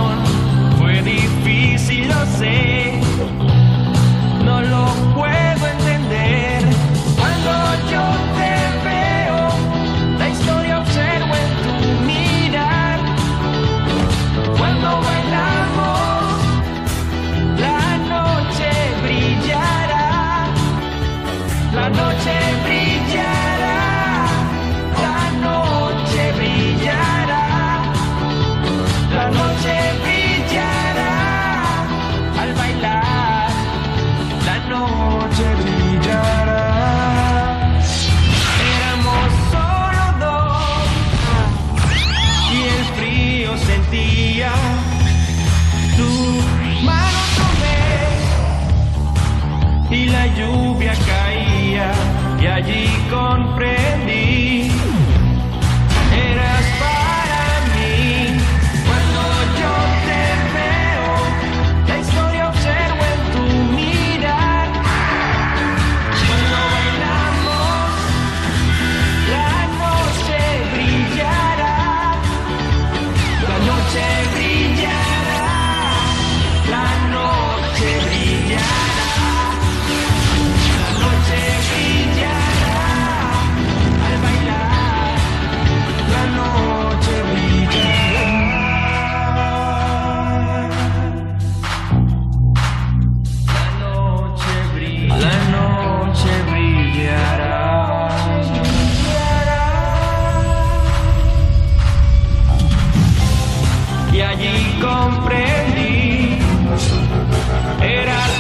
corazón. Fue difícil, lo sé, no lo puedo entender. Cuando yo te veo, la historia observo en tu mirar. Cuando bailamos, la noche brillará. La noche brillará. La noche brillará. La noche brillará. Al bailar, la noche brillará. Éramos solo dos y el frío sentía. Tu mano tomé y la lluvia caía, y allí comprendí. Eras para mí. Cuando yo te veo, la historia observo en tu mirar. Cuando bailamos, la noche brillará. La noche brillará. La noche brillará. La noche brillará. Al bailar, la noche brillará. La noche brillará. Y allí comprendí, era